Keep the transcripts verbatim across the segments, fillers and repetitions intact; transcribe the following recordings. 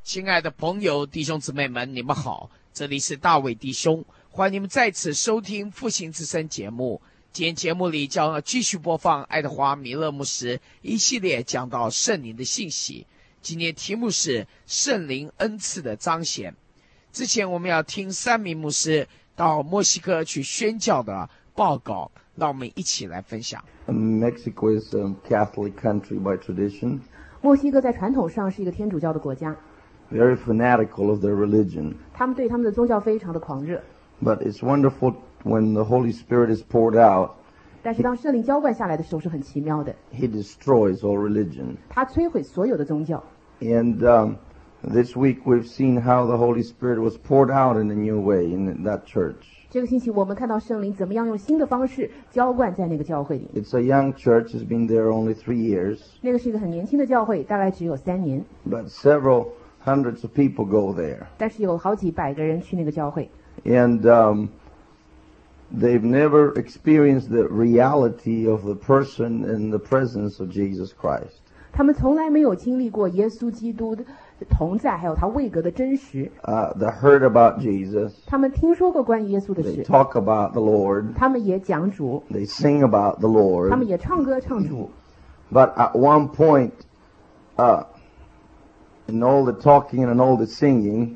亲爱的朋友弟兄姊妹们，你们好，这里是大卫弟兄，欢迎你们再次收听复兴之声节目。今天节目里将继续播放爱德华米勒牧师一系列讲到圣灵的信息，今天题目是圣灵恩赐的彰显。之前我们要听三名牧师到墨西哥去宣教的报告，让我们一起来分享。 Mexico is a Catholic country by tradition. 墨西哥在传统上是一个天主教的国家， Very fanatical of their religion. 他们对他们的宗教非常的狂热。 But it's wonderful when the Holy Spirit is poured out. 但是当圣灵浇灌下来的时候是很奇妙的， He destroys all religion. 他摧毁所有的宗教。 And um, this week we've seen how the Holy Spirit was poured out in a new way in that church. 这个星期我们看到圣灵怎么样用新的方式浇灌在那个教会里。 It's a young church. It's been there only three years. 那个是一个很年轻的教会，大概只有三年， But several hundreds of people go there. 但是有好几百个人去那个教会。 And um, they've never experienced the reality of the person and the presence of Jesus Christ. 他们从来没有经历过耶稣基督的同在，还有他位格的真实。 Uh, they heard about Jesus. 他们听说过关于耶稣的 They 事， talk about the Lord. 他们也讲主， They sing about the 他们 Lord. 也唱歌唱主。 But at one point, uh, in all the talking and in all the singing,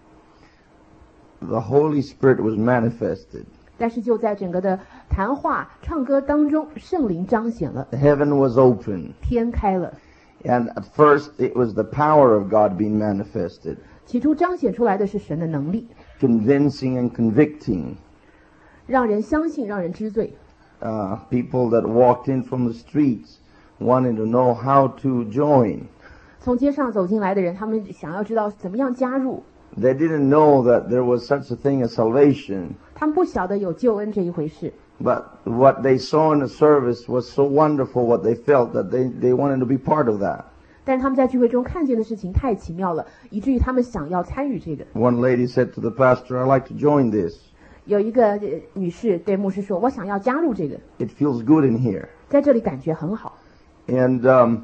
the Holy Spirit was manifested. 但是就在整个的谈话、唱歌当中，圣灵彰显了， Heaven was open. 天开了。 And at first, it was the power of God being manifested, 起初彰显出来的是神的能力， convincing and convicting. 让人相信，让人知罪。 Uh, people that walked in from the streets wanted to know how to join. 从街上走进来的人，他们想要知道怎么样加入， They didn't know that there was such a thing as salvation. 他们不晓得有救恩这一回事。 But what they saw in the service was so wonderful, what they felt, that they, they wanted to be part of that. 但是他们在聚会中看见的事情太奇妙了，以至于他们想要参与这个。 One lady said to the pastor, "I'd like to join this. 有一个、呃、女士对牧师说：“我想要加入这个， It feels good in here." 在这里感觉很好。” And um,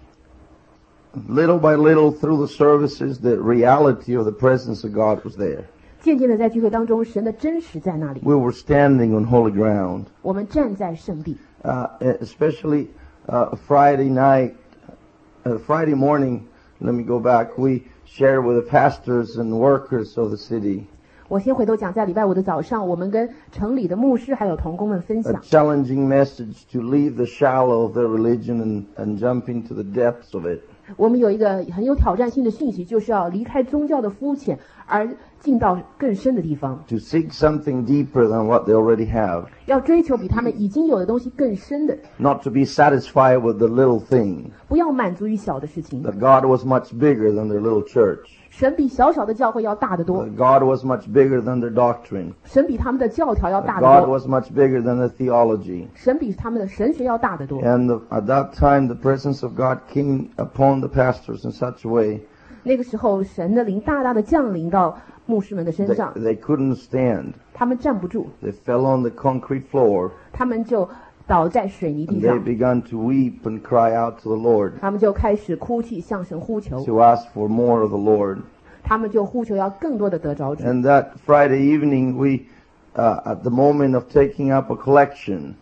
little by little through the services, the reality of the presence of God was there. 渐渐的，在聚会当中，神的真实在那里。 We were standing on holy ground. 我们站在圣地， Uh, especially uh, Friday night, uh, Friday morning, let me go back, we shared with the pastors and workers of the city 我先回头讲，在礼拜五的早上，我们跟城里的牧师还有同工们分 a 享， challenging message to leave the shallow of their religion and, and jump into the depths of it. 我们有一个很有挑战性的信息，就是要离开宗教的肤浅，而进到更深的地方， To seek something deeper than what they already have. 要追求比他们已经有的东西更深的， Not to be satisfied with the little thing. 不要满足于小的事情。 That God was much bigger than their little church. 神比小小的教会要大得多， That God was much bigger than their doctrine. 神比他们的教条要 That 大 God 得多， was much bigger than their theology. 神比他们的神学要大得多。 And the, at that time, the presence of God came upon the pastors in such a way 那个时候，神的灵大大的降临到牧师们的身 that 上， they couldn't stand. 他们站不住， They fell on the concrete floor 他们就倒在水泥 and 地 they 上， began to weep and cry out to the Lord 他们就开始哭泣，向神呼求， to ask for more of the Lord. 他们就呼求要更多的得着主。 And that Friday evening, we, uh, at the moment of taking up a collection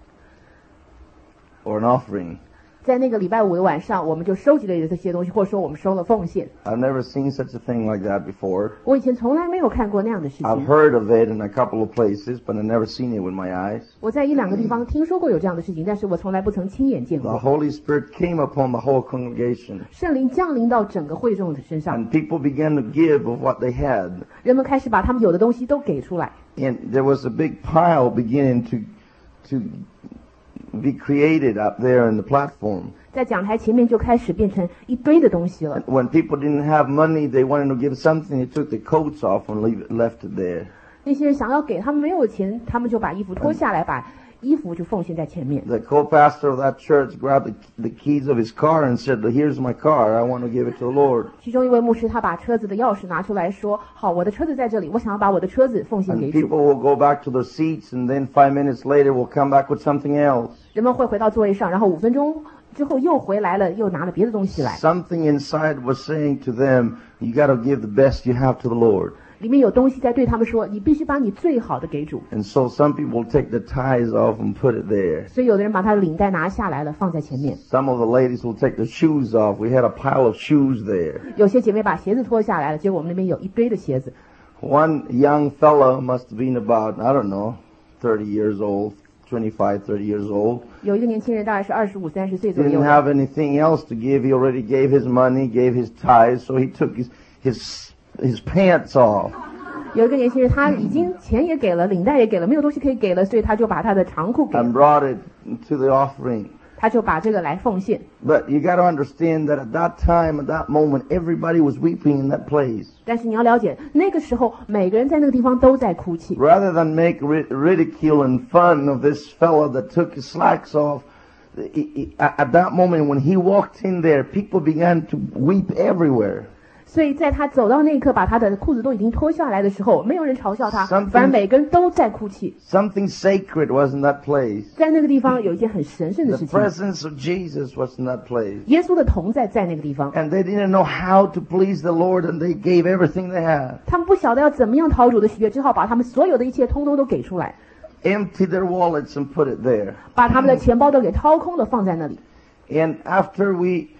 or an offering, 在那个礼拜五的晚上，我们就收集了这些东西，或者说我们收了奉献。 I've never seen such a thing like that before. 我以前从来没有看过那样的事 I've 情， heard of it in a couple of places, but I've never seen it with my eyes. 我在一两个地方听说过有这样的事情，但是我从来不曾亲眼见 The 过。 Holy Spirit came upon the whole congregation, 圣灵降临到整个会众的身上， and people began to give of what they had. 人们开始把他们有的东西都给出来， And there was a big pile beginning to to be created up there in the platform. 在讲台前面就开始变成一堆的东西了 And。when people didn't have money, they wanted to give something. They took the coats off and leave it, left it there. 那些人想要给他们没有钱，他们就把衣服脱下来，把衣服就奉献在前面。 The co-pastor of that church grabbed the, the keys of his car and said, "Here's my car. I want to give it to the Lord." 其中一位牧师，他把车子的钥匙拿出来说：“好，我的车子在这里，我想要把我的车子奉献 And 给 people 主。 will go back to their seats, and then five minutes later, will come back with something else. ” 人们会回到座位上，然后五分钟之后又回来了，又拿了别的东西来。 Something inside was saying to them, you got to give the best you have to the Lord. 里面有东西在对他们说，你必须把你最好的给主。 And so some people take the ties off and put it there. 所以有的人把他的领带拿下来了，放在前面。 Some of the ladies will take the shoes off. We had a pile of shoes there. 有些姐妹把鞋子脱下来了，结果我们那边有一堆的鞋子。 One young fella must have been about, I don't know, thirty years old, twenty-five, thirty years old. 有一个年轻人大概是二十五、三十岁左 Didn't 右的， have anything else to give. He already gave his money, gave his ties, so he took his his his pants off. 有一个年轻人他已经钱也给了，领带也给了，没有东西可以给了，所以他就把他的长裤给 And 了， brought it to the offering. 他就把这个来奉献。 But you got to understand that at that time, at that moment, everybody was weeping in that place. 但是你要了解，那个时候每个人在那个地方都在哭泣。 Rather than make ri- ridicule and fun of this fella that took his slacks off, he- he- at that moment when he walked in there, people began to weep everywhere. 所以在他走到那一刻，把他的裤子都已经脱下来的时候，没有人嘲笑他， Something- 反而每个人都在哭泣。 Something sacred was in that place. 在那个地方有一件很神圣的 The 事情， presence of Jesus was in that place. 耶稣的同在在那个地方。 And they didn't know how to please the Lord, and they gave everything they had. 他们不晓得要怎么样讨主的喜悦，只好把他们所有的一切通通都给出来， Empty their wallets and put it there. 把他们的钱包都给掏空了，放在那里。 And after we,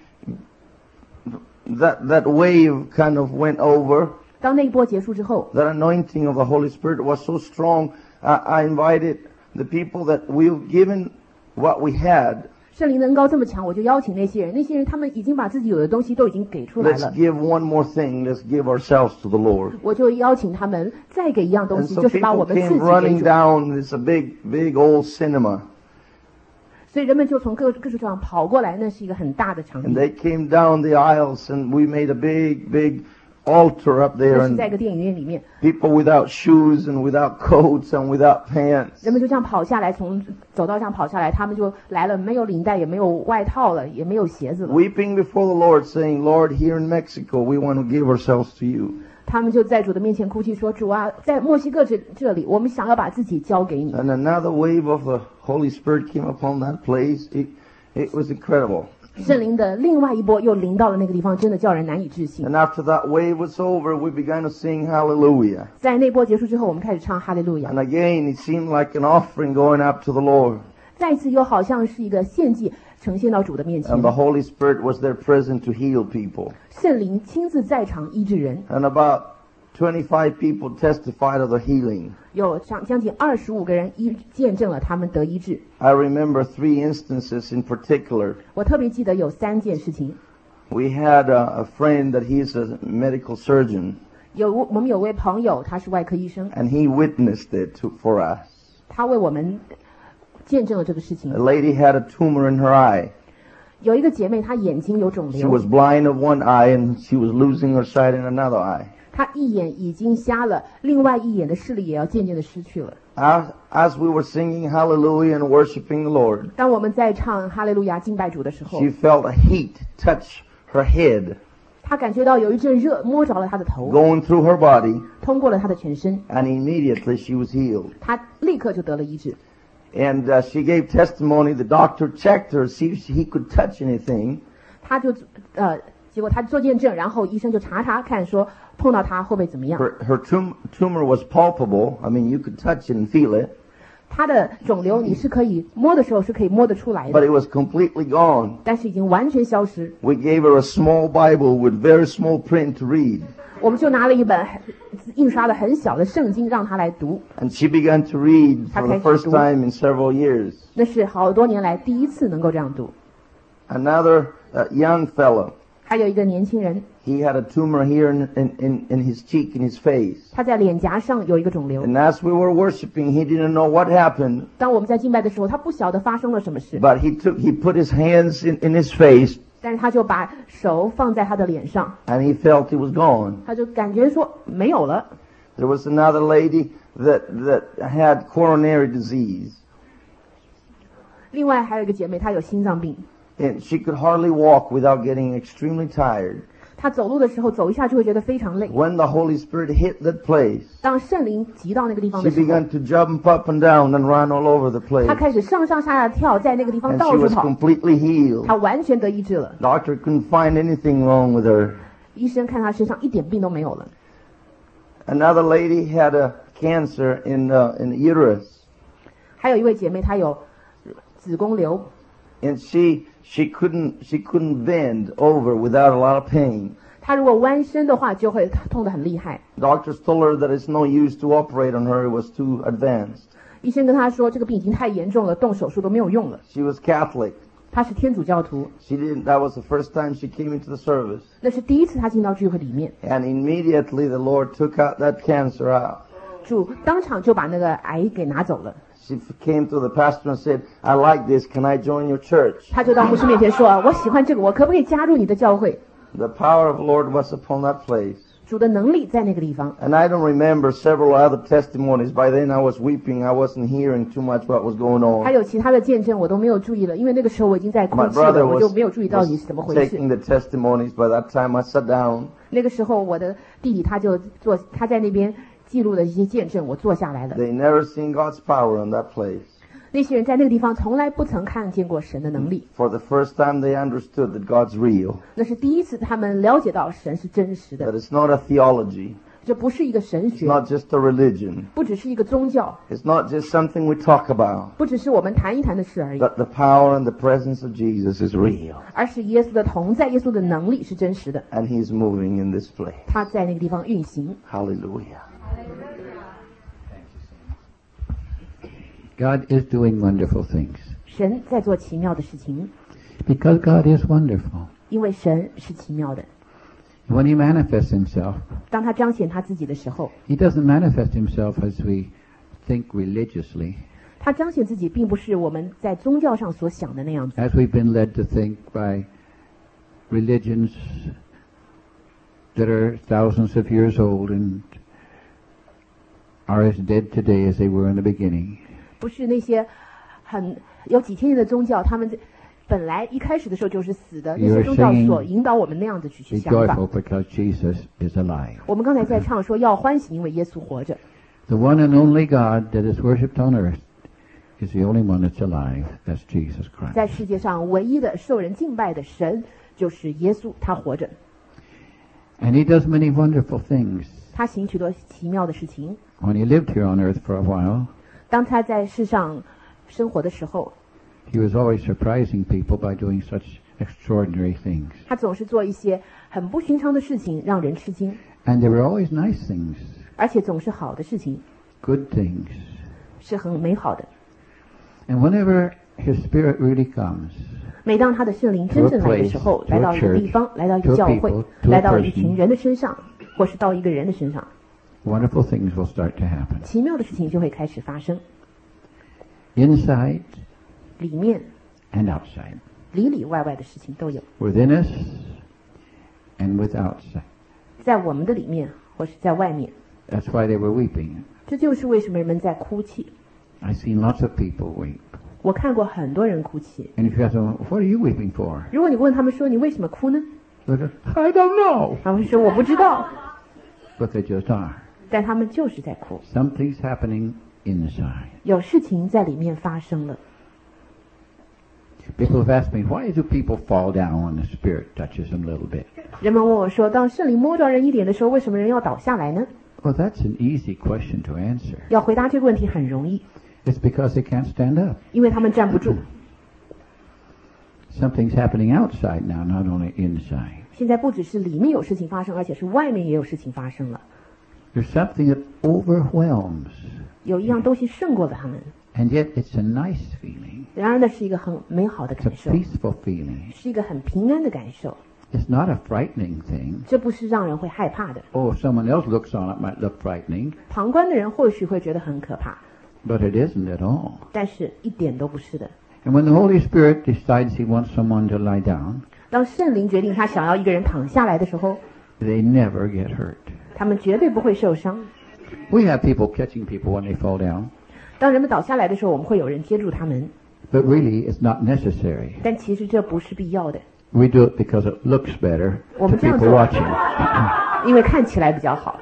that, that wave kind of went over, 当那一波结束之后， that anointing of the Holy Spirit was so strong, I, I invited the people that we've given what we had. 圣灵的恩膏这么强，我就邀请那些人，那些人他们已经把自己有的东西都已经给出来 Let's 了， give one more thing. Let's give ourselves to the Lord. 我就邀请他们再给一样东 And 西， so 就是把 people 我们自 came 己给 running 主。 down. It's a big, big old cinema. 所以人们就从各各处地方跑过来，那是一个很大的场 And 地， they came down the aisles, and we made a big, big altar up there, 那是在一 and 个电影院里面， people without shoes and without coats and without pants. 人们就这样跑下来，从走道上跑下来，他们就来了，没有领带，也没有外套了，也没有鞋子了， Weeping before the Lord, saying, Lord, here in Mexico, we want to give ourselves to you. 他们就在主的面前哭泣说：“主啊，在墨西哥这这里，我们想要把自己交给你。” And another wave of the Holy Spirit came upon that place. It, it was incredible. 圣灵的另外一波又临到了那个地方，真的叫人难以置信。 And after that wave was over, we began to sing Hallelujah. 在那波结束之后，我们开始唱哈利路亚， And again, it seemed like an offering going up to the Lord. 再一次又好像是一个献祭呈现到主的面前 And，the Holy Spirit was there present to heal people. 圣灵亲自在场医治人， And about twenty-five people testified of the healing. 有将将近二十五个人医见证了他们得医治。 I remember three instances in particular. 我特别记得有三件事情， We had a, a friend that he's a medical surgeon, 有我们有位朋友，他是外科医生， and he witnessed it to, for us. 他为我们见证了这个事 A 情。 lady had a tumor in her eye. 有一个姐妹，她眼睛有肿 She 瘤， was blind of one eye, and she was losing her sight in another eye. 她一眼已经瞎了，另外一眼的视力也要渐渐的失去了。 As, as we were singing Hallelujah and worshiping the Lord, 当我们在唱哈利路亚敬拜主的时候， she felt a heat touch her head, 她感觉到有一阵热摸着了她的头， going through her body, 通过了她的全身， and immediately she was healed. 她立刻就得了医治。 And uh, she gave testimony. The doctor checked her, see if he could touch anything. 她就呃，结果她做见证，然后医生就查查看说碰到她会不会怎么样。 Her, her tum- tumor was palpable. I mean, you could touch it and feel it, 她的肿瘤你是可以摸的时候是可以摸得出来 but 的， it was completely gone. 但是已经完全消失。 We gave her a small Bible with very small print to read. 我们就拿了一本很印刷的很小的圣经让她来读， And she began to read for the Okay, first do- time in several years. 那是好多年来第一次能够这样读。 Another uh, young fellow, 还有一个年轻人， he had a tumor here in, in, in, in his cheek, in his face. 他在脸颊上有一个肿瘤。 And as we were worshiping, he didn't know what happened, 当我们在敬拜的时候，他不晓得发生了什么事， but he took, he put his hands in, in his face, 但是他就把手放在他的脸上， and he felt it was gone. 他就感觉说没有了。 There was another lady that, that had coronary disease, 另外还有一个姐妹，她有心脏病， and she could hardly walk without getting extremely tired. 他走路的时候走一下就会觉得非常累。 When the Holy Spirit hit that place, 当圣灵急到那个地方 she 的时候， began to jump up and down and run all over the 他 place. 开始上上下下跳，在那个地方 And 到 she 处 was 跑， completely healed. 他完全得医治了。 Doctor couldn't find anything wrong with her. 医生看他身上一点病都没有了。 Another lady had a cancer in uh, in the uterus, 还有一位姐妹，她有子宫瘤， and she she couldn't she couldn't bend over without a lot of pain. 她如果弯身的话就会痛得很厉害。 Doctors told her that it's no use to operate on her; it was too advanced. 医生跟她说，这个病已经太严重了，动手术都没有用了。 She was Catholic. 她是天主教徒， She didn't. That was the first time she came into the service, 那是第一次她进到聚会里面， and immediately the Lord took out that cancer out. 主当场就把那个癌给拿走了。 She came to the pastor and said, "I like this. Can I join your church?" 她就到牧师面前说：“我喜欢这个，我可不可以加入你的教会 The power of the Lord was upon that place.？” 主的能力在那个地方。 And I don't remember several other testimonies. By then I was weeping. I wasn't hearing too much what was going 还 on. 有其他的见证我都没有注意了，因为那个时候我已经在哭 My 泣 brother 了，我就 was, 没有注意到 was 底是怎么回事。 taking the testimonies. By that time I sat down. 那个时候我的弟弟他就坐，他在那边记录了一些见证，我坐下来了。 They never seen God's power in that place. 那些人在那个地方从来不曾看见过神的能力， For the first time they understood that God's real. 那是第一次他们了解到神是真实 That 的， it's not a theology. 这不是一个神 It's 学， not just a religion. 不只是一个宗教， It's not just something we talk about. 不只是我们谈一谈的事而已， That the power and the presence of Jesus is real. 而是耶稣的同在，耶稣的能力是真实的， And He's moving in this place. 他在那个地方运行。 Hallelujah. God is doing wonderful things. 神在做奇妙的事情， Because God is wonderful. 因为神是奇妙的。 When He manifests Himself, 当他彰显他自己的时候， He doesn't manifest Himself as we think religiously, 他彰显自己并不是我们在宗教上所想的那样子， as we've been led to think by religions that are thousands of years old and are as dead today as they were in the beginning. 不是那些很有几千年的宗教，他们本来一开始的时候就是死的，那些宗教所引导我们那样子去去 Be 想法。 joyful because Jesus is alive. 我们刚才在唱说要欢喜，因为耶稣活着。 The one and only God that is worshipped on earth is the only one that's alive. That's Jesus Christ. 在世界上唯一的受人敬拜的神就是耶稣，他活着， And He does many wonderful things. 他行许多奇妙的事情。 When He lived here on earth for a while, 当他在世上生活的时候， He was always surprising people by doing such extraordinary things. 他总是做一些很不寻常的事情，让人吃惊， And they were always nice things, 而且总是好的事情， good things. 是很美好的。 And whenever His Spirit really comes, 每当他的圣灵真正来的时候， To a place, 来到一个地方，来到一个教 to a 会 people, to a 来到一 person 群人的身上，或是到一个人的身上， wonderful things will start to happen. 奇妙的事情就会开始发生。 Inside 里面 and outside. 里里外外的事情都有， Within us and with outside. 在我们的里面或是在外面。 That's why they were weeping. 这就是为什么人们在哭泣。 I've seen lots of people weep. 我看过很多人哭泣。 And if you ask them, what are you weeping for? 如果你问他们说你为什么哭呢？ They go, I don't know. 他们说我不知道， But they just are. 但他们就是在哭。 Something's happening inside. 有事情在里面发生了。 People have asked me, why do people fall down when the Spirit touches them a little bit? 人们问我说，当圣灵摸着人一点的时候，为什么人要倒下来呢？ Well, that's an easy question to answer. 要回答这个问题很容易， It's because they can't stand up. 因为他们站不住。 Something's happening outside now, not only inside. 现在不只是里面有事情发生，而且是外面也有事情发生了。 There's something that overwhelms. 有一样东西胜过了他们， And yet it's a nice feeling. 然而那是一个很美好的 It's 感 a 受， peaceful feeling. 是一个很平安的感受。 It's not a frightening thing. 这不是让人会害怕的。 Oh, if someone else looks on it, might look frightening. 旁观的人或许会觉得很可怕， But it isn't at all. 但是一点都不是的。 And when the Holy Spirit decides He wants someone to lie down, 当圣灵决定他想要一个人躺下来的时候， they never get hurt. 他们绝对不会受伤。 We have people catching people when they fall down. 当人们倒下来的时候，我们会有人接住他们， But really, it's not necessary. 但其实这不是必要的。 We do it because it looks better 我 to 们这样 people 做 watching. 因为看起来比较好。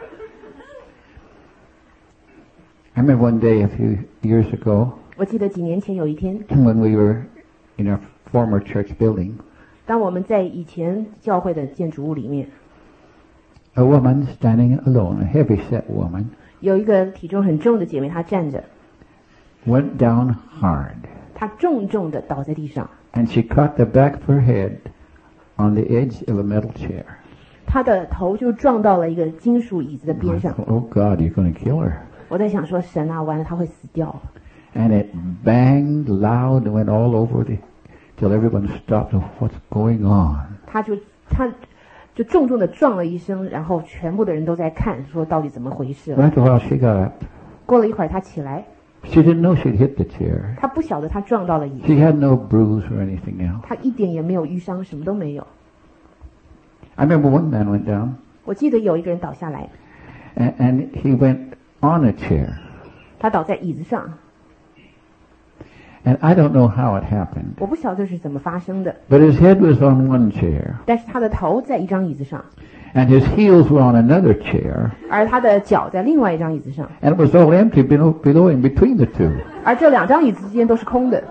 I remember one day a few years ago 我记得几年前有一天， when we were in our former church building, 当我们在以前教会的建筑物里面， a woman standing alone, a heavy-set woman, 有一个体重很重的姐妹，她站着， went down hard, 她重重的倒在地上， and she caught the back of her head on the edge of a metal chair. 她的头就撞到了一个金属椅子的 I 边上。 thought, oh God, you're going to kill her. 我在想说，神啊，完了，她会死掉。 And it banged loud and went all over the, till everyone stopped. What's going on? 她就她就重重的撞了一声，然后全部的人都在看，说到底怎么回事了。 After a while, she got up. 过了一会儿，她起来， She didn't know she'd hit the chair. 她不晓得她撞到了椅子， She had no bruise or anything else. 她一点也没有淤伤，什么都没有。 I remember one man went down, 我记得有一个人倒下来， and, and he went on a chair. 他倒在椅子上， And I don't know how it happened, 我不晓得是怎么发生的， but his head was on one chair, 但是他的头在一张椅子上， and his heels were on another chair, 而他的脚在另外一张椅子上， and it was all empty below, below him between the two. 而这两张椅子之间都是空的。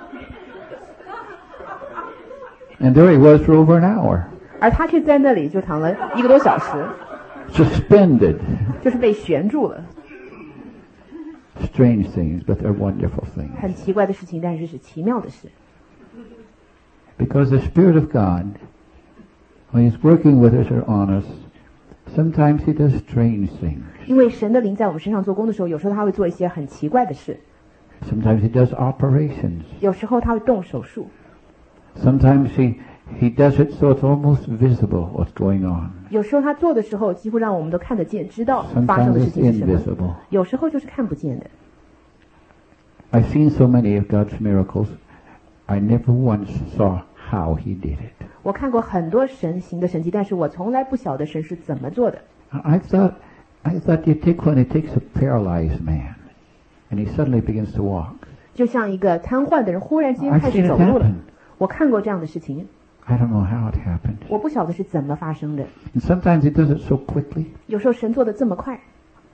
And there he was for over an hour, 而他却在那里就躺了一个多小时， suspended. 就是被悬住了。 Strange things, but they're wonderful things. 很奇怪的事情，但是是奇妙的事。 Because the Spirit of God, when He's working with us or on us, sometimes He does strange things. 因为神的灵在我们身上做工的时候，有时候他会做一些很奇怪的事， Sometimes He does operations. 有时候他会动手术， Sometimes He He does it so it's almost visible what's going on. 有时候他做的时候，几乎让我们都看得见，知道发生 Sometimes 的事 it's 情是什么。 invisible. 有时候就是看不见的。 I've seen so many of God's miracles, I never once saw how He did it. 我看过很多神行的神迹，但是我从来不晓得神是怎么做的。 I thought, I thought you take one, He takes a paralyzed man, and he suddenly begins to walk. 就像一个瘫痪的人忽然间 I've 开 seen 始 it 走路了 happen.。 我看过这样的事情， I don't know how it happened. 我不晓得是怎么发生的。 And sometimes He does it so quickly. 有时候神做的这么快，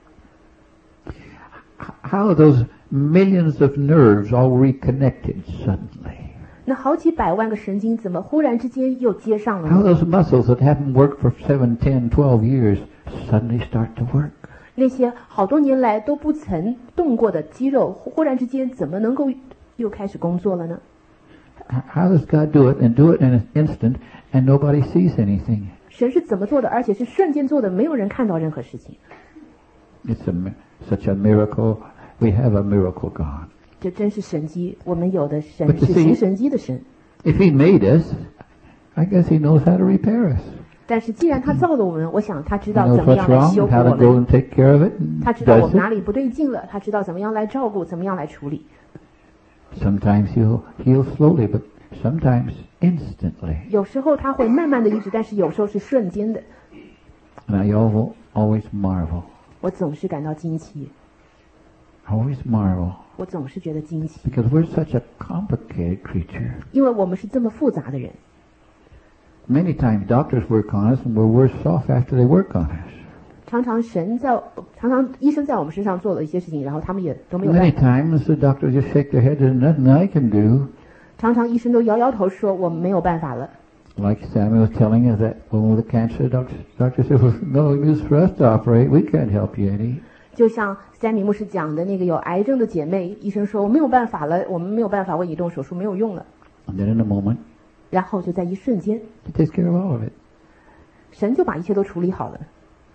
How are those millions of nerves all reconnected suddenly? 那好几百万个神经怎么忽然之间又接上了 How 呢？ those muscles that haven't worked for seven, ten, twelve years suddenly start to work? 那些好多年来都不曾动过的肌肉，忽然之间怎么能够又开始工作了呢？ How does God do it and do it in an instant and nobody sees anything? 神是怎么做的，而且是瞬间做的，没有人看到任何事情。 It's a, mi- such a miracle. We have a miracle God. 这真是神迹，我们有的 But 神 you 是 see- 行神迹的神。 If He made us, I guess He knows how to repair us. 但是既然他造了我们，我想他知 He 道 knows 怎么 what's 样来 wrong, 修复 how 我 to go 们， and take care of it, and 他知道我 does 们哪 it. 里不对劲了，他知道怎么样来照顾，怎么样来处理。 Sometimes He'll heal slowly, but sometimes instantly. 有时候他会慢慢的医治，但是有时候是瞬间的。 And I al- always marvel, 我总是感到惊奇， always marvel, 我总是觉得惊奇， because we're such a complicated creature. 因为我们是这么复杂的人。 Many times doctors work on us and we're worse off after they work on us. 常常神在，常常医生在我们身上做了一些事情，然后他们也都没有办 Many 法。 times the doctors just shake their head, there's nothing I can do. 常常医生都摇摇头说我们没有办法了。 Like Samuel was telling us that when with the cancer, doctor, doctor said, well, no use for us to operate. We can't help you any. 就像三米牧师讲的那个有癌症的姐妹，医生说我没有办法了，我们没有办法为你动手术，没有用了。 And then in a moment, 然后就在一瞬间， He takes care of all of it. 神就把一切都处理好了。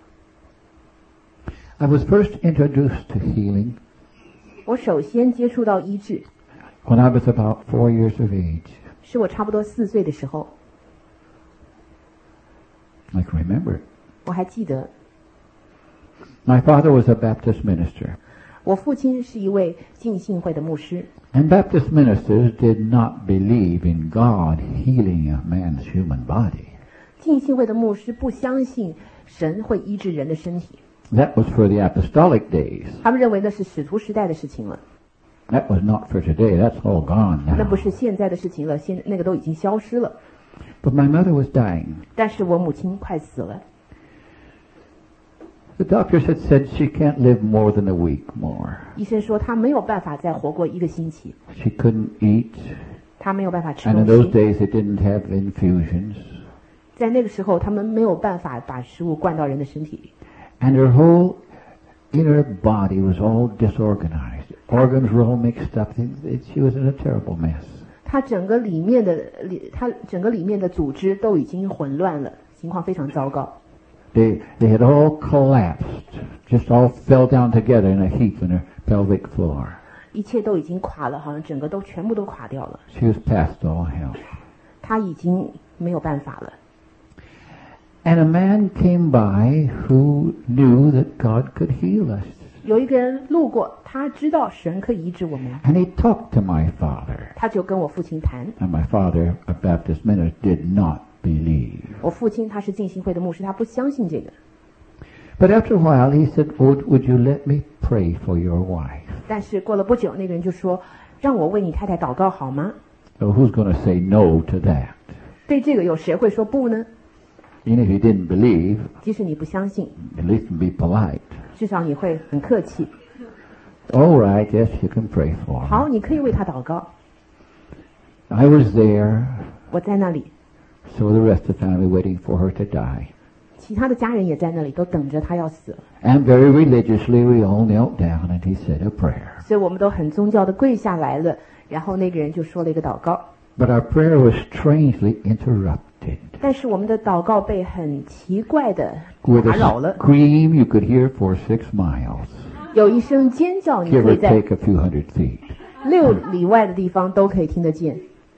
I was first introduced to healing 我首先接触到医治， when I was about four years of age. 是我差不多四岁的时候， I can remember it. 我还记得 My father was a Baptist minister. 我父亲是一位浸信会的牧师， And Baptist ministers did not believe in God healing a man's human body. 浸信会的牧师不相信神会医治人的身体， That was for the apostolic days. 他们认为那是使徒时代的事情了， That was not for today. That's all gone 那 now. 不是现在的事情了，现那个都已经消失了。 But my mother was dying. 但是我母亲快死了。 The doctors had said she can't live more than a week more. 医生说她没有办法再活过一个星期。 She couldn't eat. 她没有办法吃 And 东 in those 西。 days, they didn't have infusions. 在那个时候，他们没有办法把食物灌到人的身体里。 And her whole inner body was all disorganized. Organs were all mixed up. It, it, she was in a terrible mess. 她整个里面的里，她整个里面的组织都已经混乱了，情况非常糟糕。 They, they had all collapsed, just all fell down together in a heap in her pelvic floor. 一切都已经垮了，好像整个都全部都垮掉了。 She was past all help. 她已经没有办法了。 And a man came by who knew that God could heal us. 有一个人路过，他知道神可以医治我们， And he talked to my father. 他就跟我父亲谈。 And my father, a Baptist minister, did not believe. 我父亲他是浸信会的牧师，他不相信这个。 But after a while, he said, would, would you let me pray for your wife? 但是过了不久，那个人就说：“让我为你太太祷告好吗 So who's going to say no to that?？” 对这个有谁会说不呢？ Even if you didn't believe, 即使你不相信， at least be polite. 至少你会很客气。 All right, yes, you can pray for 好， her. 你可以为他祷告。 I was there, 我在那里， so the rest of the family waiting for her to die. 其他的家人也在那里，都等着他要死了。 And very religiously, we all knelt down and he said a prayer. 所以我们都很宗教的跪下来了，然后那个人就说了一个祷告。 But our prayer was strangely interrupted. 但是我们的祷告被很奇怪的 With 打 a 扰了， scream you could hear for six miles, 有一声尖叫，你 give 可 or 以在 take a few hundred feet. 六里外的地方都可以听得见。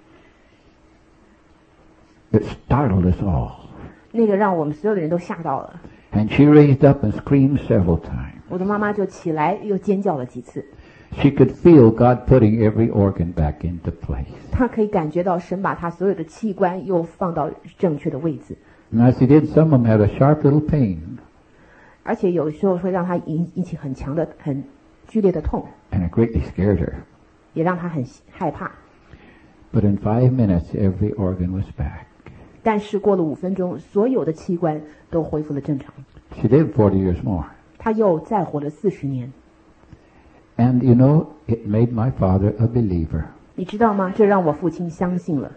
It startled us all. 那个让我们所有的人都吓到了。 And she raised up and screamed several times. 我的妈妈就起来又尖叫了几次， She could feel God putting every organ back into place. 她可以感觉到神把她所有的器官又放到正确的位置， And as he did, some of them had a sharp little pain. 而且有时候会让她引引起很强的、很剧烈的痛， And it greatly scared her. 也让她很害怕。 But in five minutes, every organ was back. 但是过了五分钟，所有的器官都恢复了正常。 She lived forty years more. 她又再活了四十年。 And you know, it made my father a believer. 你知道吗？这让我父亲相信了。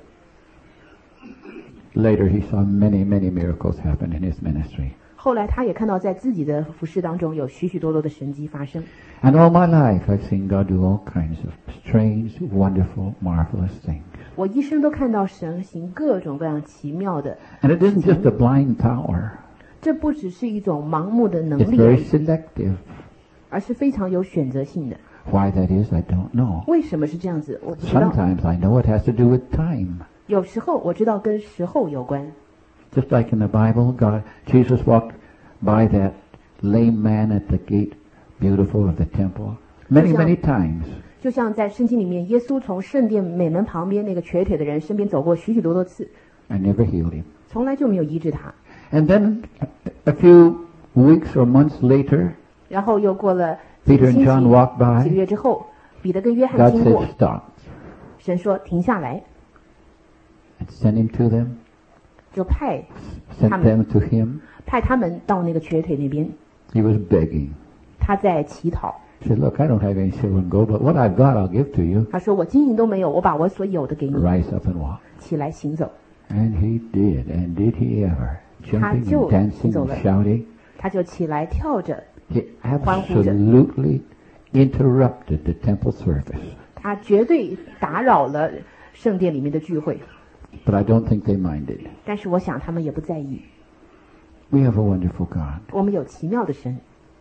Later, he saw many, many miracles happen in his ministry. 后来他也看到在自己的服事当中有许许多多的神迹发生。 And all my life, I've seen God do all kinds of strange, wonderful, marvelous things. 我一生都看到神行各种各样奇妙的， And it isn't just a blind power. 这不只是一种盲目的能 It's 力而 very 已， selective. 而是非常有选择性的。 Why that is, I don't know. 为什么是这样子？我不知道。 Sometimes I know it has to do with time. 有时候我知道跟时候有关， Just like in the Bible, God, Jesus walked by that lame man at the gate, beautiful of the temple, many, many times. 就像在圣经里面，耶稣从圣殿美门旁边那个瘸腿的人身边走过许许多多次， I never healed him. 从来就没有医治他。 And then a few weeks or months later, 然后又过了几 Peter 个 and 星 John 期、 walked 几个 by. 月之后，彼得跟约翰 God 经过 said, stop. 神说停下来， And send him to them. 就派 Sent Amen. them to him. 派他们到那个瘸腿那边， He was begging. 他在乞讨。 He said, look, I don't have any silver and gold, but what I've got I'll give to you. 他说我金银都没有，我把我所有的给你， Rise up and walk. 起来行走。 And he did, and did he ever. Jumping and 就 dancing 走 and 了。 shouting. 他就起来跳着， He 欢呼着。 absolutely interrupted the temple service. 他绝对打扰了圣殿里面的聚会。 But I don't think they minded. 但是我想他们也不在意。 We have a wonderful God. 我们有奇妙的神。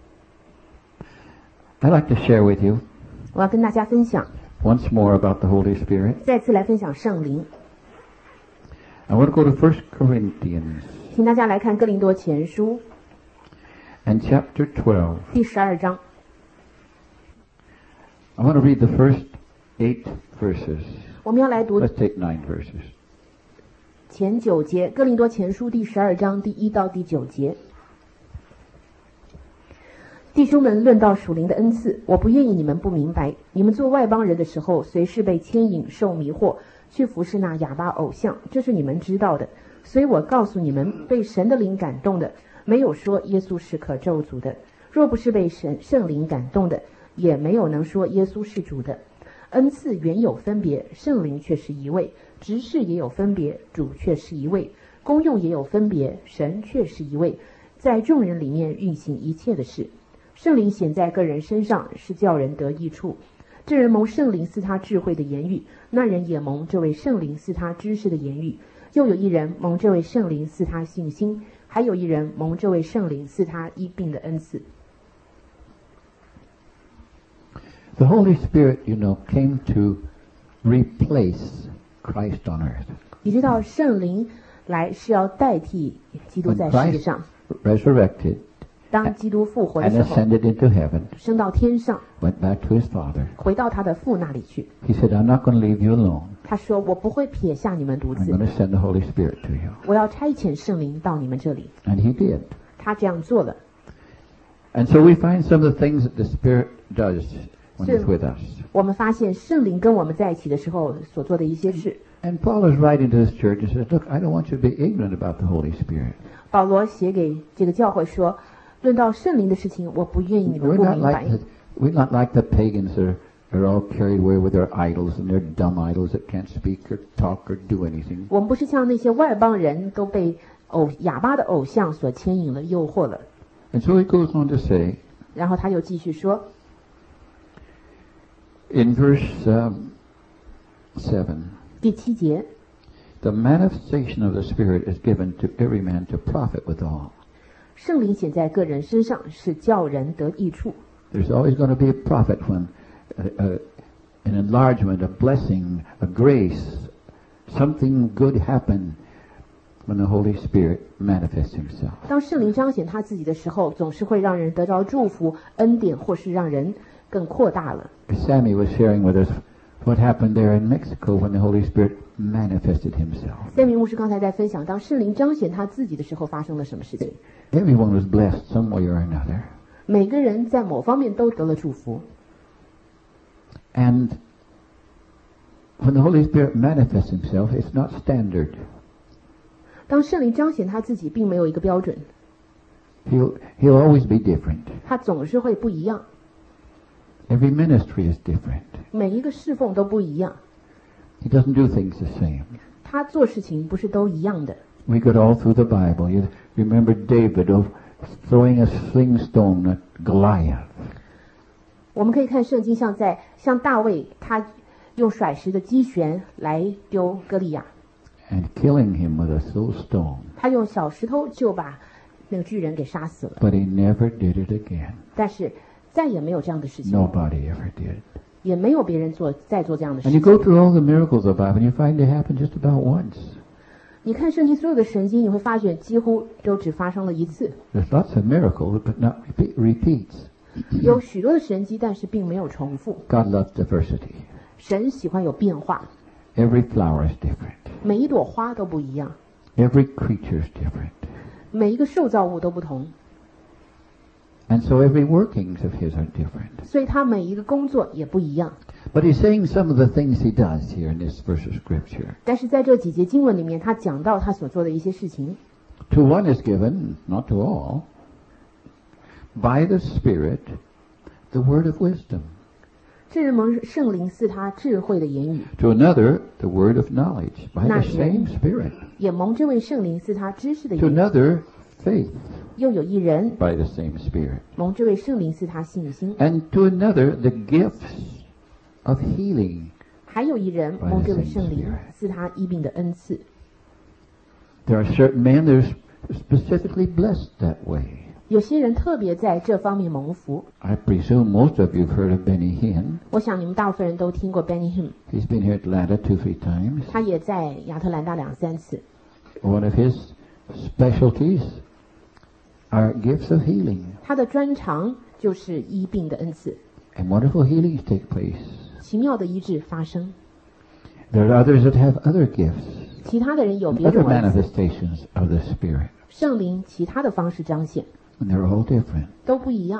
I'd like to share with you 我要跟大家分享， once more about the Holy Spirit. 再次来分享圣灵。 I want to go to First Corinthians 请大家来看哥林多前书 and chapter twelve. 第十二章。 I want to read the first eight verses. 我们要来读 Let's take nine verses. 前九节，哥林多前书第十二章第一到第九节。弟兄们，论到属灵的恩赐，我不愿意你们不明白。你们做外邦人的时候，随时被牵引、受迷惑， 去服侍那哑巴偶像，这是你们知道的。所以我告诉你们，被神的灵感动的，没有说耶稣是可咒诅的；若不是被神圣灵感动的，也没有能说耶稣是主的。恩赐原有分别，圣灵却是一位；执事也有分别，主却是一位；功用也有分别，神却是一位，在众人里面运行一切的事。圣灵显在个人身上，是叫人得益处。这人蒙圣灵赐他智慧的言语，那人也蒙这位圣灵赐他知识的言语。又有一人蒙这位圣灵赐他信心，还有一人蒙这位圣灵赐他医病的恩赐。 The Holy Spirit, you know, came to replace Christ on earth. 你知道圣灵来是要代替基督 When 在世界 Christ 上。 resurrected 当基督复活的 and 时候， ascended into heaven, 升到天上， went back to his Father, 回到他的父那里去。 he said, I'm not going to leave you alone. 他说：“我不会撇下你们独 I'm 自， going to send the Holy Spirit to you. 我要差遣圣灵到你们这里。 And he did. ” 他这样做了。 And so we find some of the things that the Spirit does when he's with us. 我们发现圣灵跟我们在一起的时候所做的一些事。 And Paul is writing to this church and says, look, I don't want you to be ignorant about the Holy Spirit. 保罗写给这个教会说：“论到圣灵的事情，我不愿意你们 We're 不 not 明白。 like the, we're not like the pagans that are, are all carried away with their idols and their dumb idols that can't speak or talk or do anything. 我们不是像那些外邦人都被偶哑巴的偶像所牵引了、诱惑了。” And so he goes on to say, 然后他又继续说， in verse um, seven, 第七节， the manifestation of the Spirit is given to every man to profit withal. 圣灵显在个人身上，是叫人得益处。 There's always going to be a profit when uh, uh, an enlargement, a blessing, a grace, something good happen when the Holy Spirit manifests himself. 当圣灵彰显他自己的时候，总是会让人得着祝福、恩典，或是让人更扩大了。 Sammy was sharing with us what happened there in Mexico when the Holy Spirit manifested himself. 三明牧师刚才在分享，当圣灵彰显他自己的时候，发生了什么事情？ Everyone was blessed some way or another. 每个人在某方面都得了祝福。 And when the Holy Spirit manifests himself, it's not standard. 当圣灵彰显他自己，并没有一个标准， He'll, he'll always be different. 他总是会不一样。 Every ministry is different. 每一个侍奉都不一样， He doesn't do things the same. 他做事情不是都一样的。 We got all through the Bible. You remember David of throwing a sling stone at Goliath. 我们可以看圣经，像在像大卫，他用甩石的击旋来丢歌利亚， And killing him with a slow stone. 他用小石头就把那个巨人给杀死了。 But he never did it again. 但是再也没有这样的事情， Nobody ever did. 也没有别人做再做这样的事 And you 情。 go through all the miracles of the Bible and you find they happen just about once. 你看圣经所有的神迹，你会发现几乎都只发生了一次。 There's lots of miracles, but not repeat, repeats. 有许多的神迹，但是并没有重复。 God loves diversity. 神喜欢有变化， Every flower is different. 每一朵花都不一样， Every creature is different. 每一个受造物都不同， And so every workings of his are different. 所以他每一个工作也不一样。 But he's saying some of the things he does here in this verse of Scripture. 但是在这几节经文里面，他讲到他所做的一些事情。 To one is given, not to all, by the Spirit, the word of wisdom. 这人蒙圣灵赐他智慧的言语， To another, the word of knowledge, by the Not yet. same Spirit. 也蒙这位圣灵赐他知识的 To 言语。 another, faith, 又有一人 by the same Spirit. 蒙这位圣灵赐他信心， And to another, the gifts of healing. 还有一人 By the 蒙这位 same 圣灵 Spirit. 赐他医病的恩赐。 There are certain men that are specifically blessed that way. 有些人特别在这方面蒙福。 I presume most of you have heard of Benny Hinn. 我想你们大部分人都听过 Benny Hinn， He's been here at Atlanta two, three times. 他也在亚特兰大两三次。 One of his specialties are gifts of healing. 他的专长就是医病的恩赐， And wonderful healings take place. 奇妙的医治发生。 There are others that have other gifts, 其他的人有别 other 种恩赐， manifestations of the Spirit. 圣灵其他的方式彰显， And they're all different. 都不一样。